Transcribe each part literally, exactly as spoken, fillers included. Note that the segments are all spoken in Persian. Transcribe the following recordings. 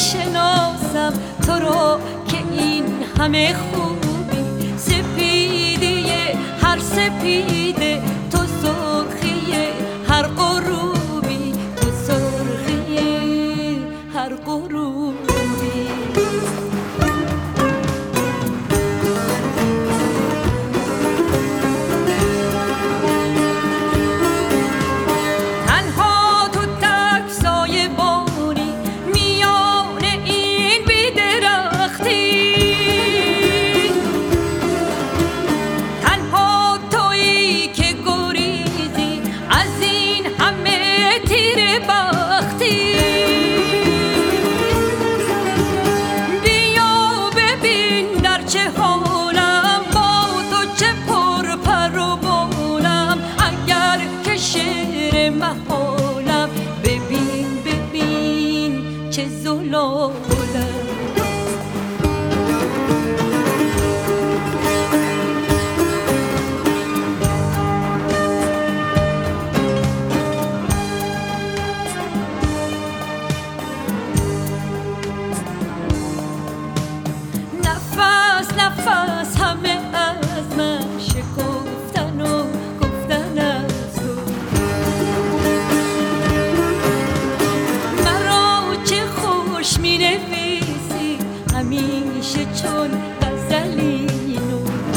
میشناسم تو رو که این همه خوبی، سپیدی هر سپیده تو، سرخی هر غروبی تو، سرخی هر غروبی. محالم ببین ببین چه زلالم. نفس نفس همه از من شکفتن و گفتن از تو، می نویسی همیشه چون غزلی نو.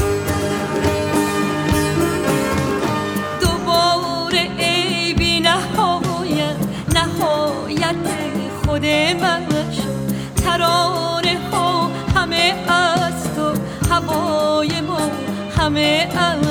دوباره ای بی نهایت نهایت خود من شد، ترانه ها همه از تو، هوای ما همه از